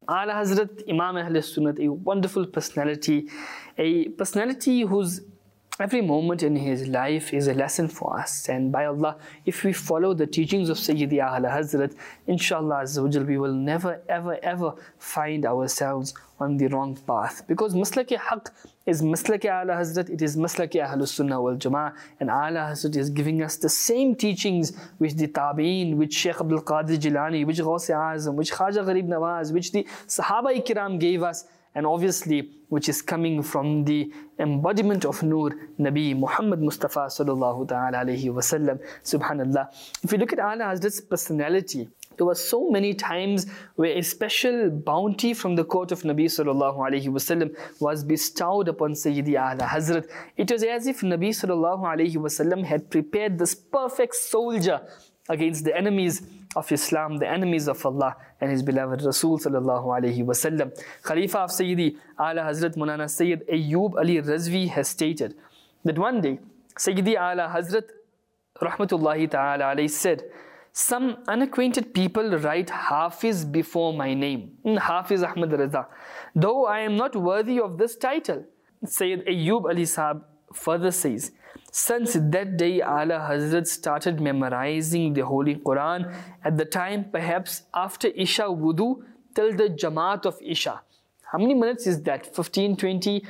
Ala Hazrat Imam Ahl Sunnat, a wonderful personality, a personality whose every moment in his life is a lesson for us. And by Allah, if we follow the teachings of Sayyidi Ala Hazrat, inshallah Azza wa Jal, we will never ever find ourselves on the wrong path. Because Maslaki Haqq is Maslaki Ala Hazrat, it is Maslaki Ahlus Sunnah wal Jama'ah. And Ala Hazrat is giving us the same teachings which the Tabi'een, which Shaykh Abdul Qadir Jilani, which Ghaus-e Azam, which Khaja Gharib Nawaz, which the Sahaba Ikram gave us, and obviously which is coming from the embodiment of Noor, Nabi Muhammad Mustafa sallallahu ta'ala alayhi wa sallam. Subhanallah. If you look at Ala Hazrat's personality, there were so many times where a special bounty from the court of Nabi sallallahu alayhi wa sallam was bestowed upon Sayyidi Ala Hazrat. It was as if Nabi sallallahu alayhi wa sallam had prepared this perfect soldier against the enemies of Islam, the enemies of Allah and His beloved Rasul sallallahu alayhi wa sallam. Khalifa of Sayyidi Ala Hazrat Maulana Sayyid Ayyub Ali Razvi has stated that one day Sayyidi Ala Hazrat rahmatullahi ta'ala alayhi said, "Some unacquainted people write Hafiz before my name, Hafiz Ahmad Raza, though I am not worthy of this title." Sayyid Ayyub Ali Sahab further says, "Since that day Ala Hazrat started memorizing the Holy Quran at the time perhaps after Isha wudu till the Jamaat of Isha." How many minutes is that? 15, 20,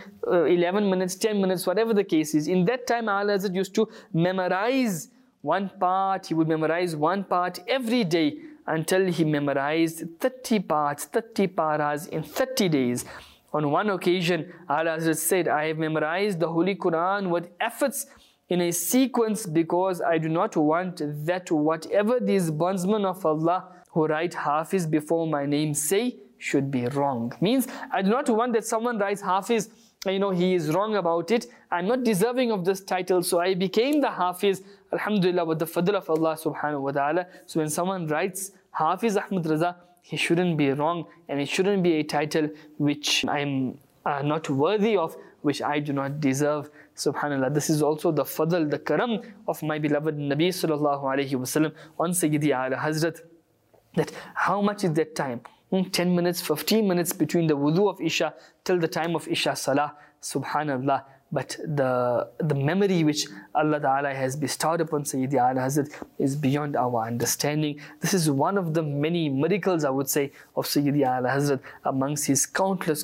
11 minutes, 10 minutes, whatever the case is. In that time Ala Hazrat used to memorize one part. He would memorize one part every day until he memorized 30 parts, 30 paras in 30 days. On one occasion, Ala Hazrat said, "I have memorized the Holy Quran with efforts in a sequence because I do not want that whatever these bondsmen of Allah who write Hafiz before my name say should be wrong." Means, I do not want that someone writes Hafiz, he is wrong about it. I'm not deserving of this title, so I became the Hafiz, alhamdulillah, with the fadl of Allah subhanahu wa ta'ala. So when someone writes Hafiz Ahmad Raza, he shouldn't be wrong, and it shouldn't be a title which I'm not worthy of, which I do not deserve. Subhanallah, this is also the fadl, the karam of my beloved Nabi sallallahu alayhi wa sallam on Sayyidi Ala Hazrat. That how much is that time? 10 minutes, 15 minutes between the wudu of Isha till the time of Isha Salah. Subhanallah. But the memory which Allah Ta'ala has bestowed upon Sayyidi Ala Hazrat is beyond our understanding. This is one of the many miracles, I would say, of Sayyidi Ala Hazrat amongst his countless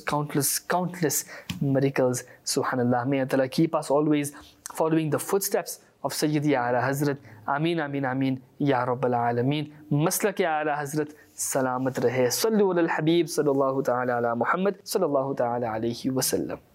miracles. Subhanallah. May Allah keep us always following the footsteps of Sayyidi Ala Hazrat. Ameen, ameen, ameen. Ya Rabbal Alameen. Maslaki Ala Hazrat salamat rahe. Sallu ala al-Habib sallallahu ta'ala ala Muhammad sallallahu ta'ala alayhi wa sallam.